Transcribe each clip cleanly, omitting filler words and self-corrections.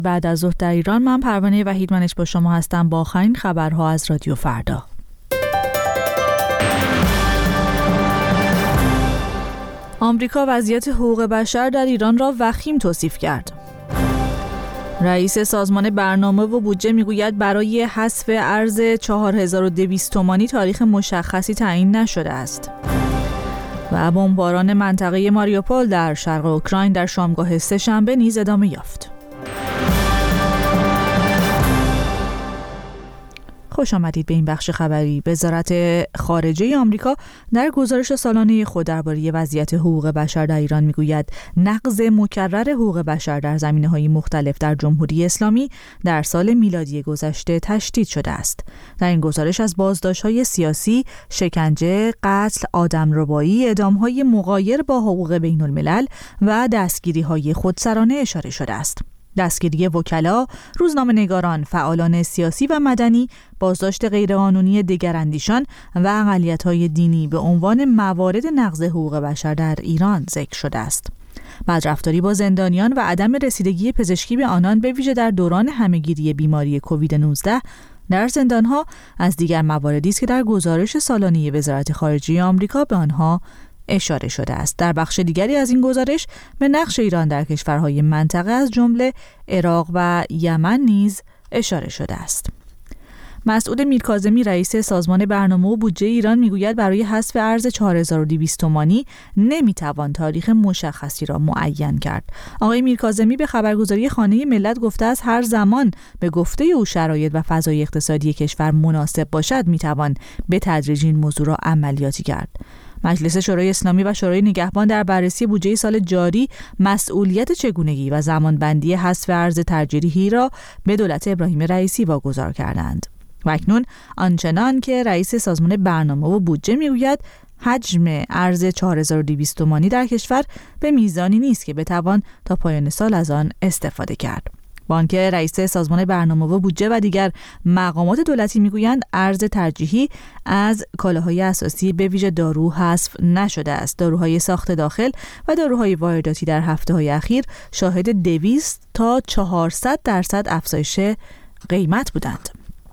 بعد از ظهر در ایران، من پروانه وحیدمنش با شما هستم با آخرین خبرها از رادیو فردا. آمریکا وضعیت حقوق بشر در ایران را وخیم توصیف کرد. رئیس سازمان برنامه و بودجه میگوید برای حذف ارز 4200 تومانی تاریخ مشخصی تعیین نشده است. و بمباران منطقه ماریوپول در شرق اوکراین در شامگاه سه‌شنبه نیز ادامه یافت. خوش آمدید به این بخش خبری. وزارت خارجه آمریکا در گزارش سالانه خود درباره وضعیت حقوق بشر در ایران میگوید نقض مکرر حقوق بشر در زمینه‌های مختلف در جمهوری اسلامی در سال میلادی گذشته تشدید شده است. در این گزارش از بازداشت‌های سیاسی، شکنجه، قتل، آدمربایی، اعدام‌های مغایر با حقوق بین‌الملل و دستگیری‌های خودسرانه اشاره شده است. دستگیری وکلا، روزنامه‌نگاران، فعالان سیاسی و مدنی، بازداشت غیرقانونی دگراندیشان و اقلیت‌های دینی به عنوان موارد نقض حقوق بشر در ایران ذکر شده است. بدرفتاری با زندانیان و عدم رسیدگی پزشکی به آنان به ویژه در دوران همه‌گیری بیماری کووید 19 در زندان‌ها از دیگر مواردی است که در گزارش سالانه وزارت خارجه آمریکا به آنها اشاره شده است. در بخش دیگری از این گزارش به نقش ایران در کشورهای منطقه از جمله عراق و یمن نیز اشاره شده است. مسعود میرکاظمی رئیس سازمان برنامه و بودجه ایران میگوید برای حذف ارز 4200 تومانی نمیتوان تاریخ مشخصی را معین کرد. آقای میرکاظمی به خبرگزاری خانه ملت گفته است هر زمان به گفته او شرایط و فضای اقتصادی کشور مناسب باشد میتوان به تدریج این موضوع را عملیاتی کرد. مجلس شورای اسلامی و شورای نگهبان در بررسی بودجه سال جاری مسئولیت چگونگی و زمانبندی حذف ارز ترجیحی را به دولت ابراهیم رئیسی واگذار کردند. و اکنون آنچنان که رئیس سازمان برنامه و بودجه میگوید حجم ارز 4200 تومانی در کشور به میزانی نیست که بتوان تا پایان سال از آن استفاده کرد. بانک رئیس سازمان برنامه و بودجه و دیگر مقامات دولتی میگویند ارز ترجیحی از کالاهای اساسی به ویژه دارو حذف نشده است. داروهای ساخت داخل و داروهای وارداتی در هفته‌های اخیر شاهد 200 تا 400% افزایش قیمت بودند.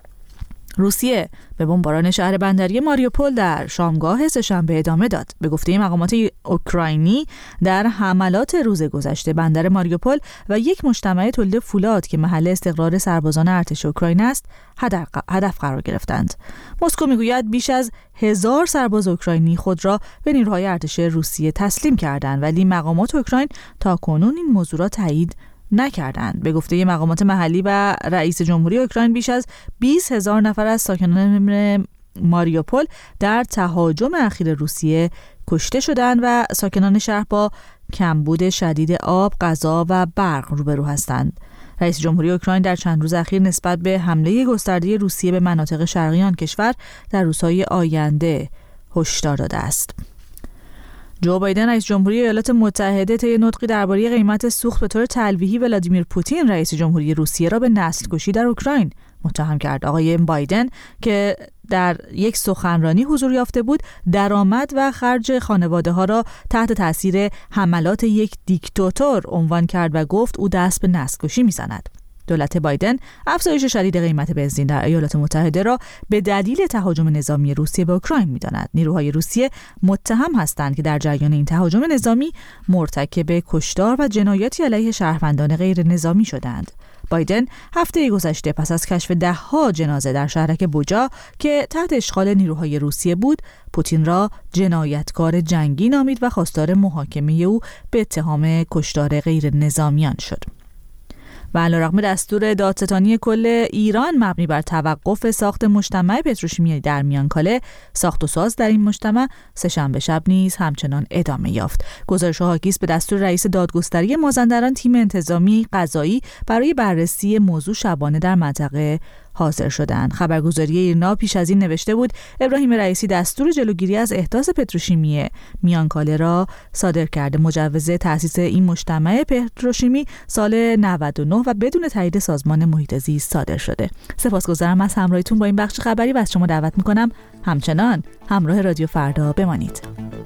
روسیه به بمباران شهر بندری ماریوپول در شامگاه سه‌شنبه ادامه داد. به گفته مقامات اوکراینی در حملات روز گذشته بندر ماریوپول و یک مجتمع تولید فولاد که محل استقرار سربازان ارتش اوکراین است هدف قرار گرفتند. مسکو میگوید بیش از 1000 سرباز اوکراینی خود را به نیروهای ارتش روسیه تسلیم کردند ولی مقامات اوکراین تاکنون این موضوع را تایید نکردند. به گفته مقامات محلی و رئیس جمهوری اوکراین بیش از 20,000 نفر از ساکنان ماریوپول در تهاجم اخیر روسیه کشته شدند و ساکنان شهر با کمبود شدید آب، غذا و برق روبرو هستند. رئیس جمهوری اوکراین در چند روز اخیر نسبت به حمله گسترده روسیه به مناطق شرقی آن کشور در روزهای آینده هشدار داده است. جو بایدن رئیس جمهوری ایالات متحده طی نطقی درباره قیمت سوخت به طور تلویحی ولادیمیر پوتین رئیس جمهوری روسیه را به نسل‌کشی در اوکراین متهم کرد. آقای بایدن که در یک سخنرانی حضور یافته بود درآمد و خرج خانواده‌ها را تحت تاثیر حملات یک دیکتاتور عنوان کرد و گفت او دست به نسل‌کشی می‌زند. دولت بایدن افزایش شدید قیمت بنزین در ایالات متحده را به دلیل تهاجم نظامی روسیه به اوکراین می‌داند. نیروهای روسیه متهم هستند که در جریان این تهاجم نظامی مرتکب کشتار و جنایاتی علیه شهروندان غیر نظامی شدند. بایدن هفته گذشته پس از کشف 10 جنازه در شهرک بوجا که تحت اشغال نیروهای روسیه بود، پوتین را جنایتکار جنگی نامید و خواستار محاکمه او به اتهام کشتار غیر نظامیان شد. و علیرغم دستور دادستانی کل ایران مبنی بر توقف ساخت مجتمع پتروشیمی در میانکاله، ساخت و ساز در این مجتمع سه‌شنبه شب نیز همچنان ادامه یافت. گزارش حاکی است به دستور رئیس دادگستری مازندران تیم انتظامی قضایی برای بررسی موضوع شبانه در منطقه حاضر شدند. خبرگزاری ایرنا پیش از این نوشته بود ابراهیم رئیسی دستور جلوگیری از احداث پتروشیمی میانکاله را صادر کرده. مجوز تأسیس این مجتمع پتروشیمی سال 99 و بدون تایید سازمان محیط زیست صادر شده. سپاسگزارم از همراهیتون با این بخش خبری و از شما دعوت می‌کنم همچنان همراه رادیو فردا بمانید.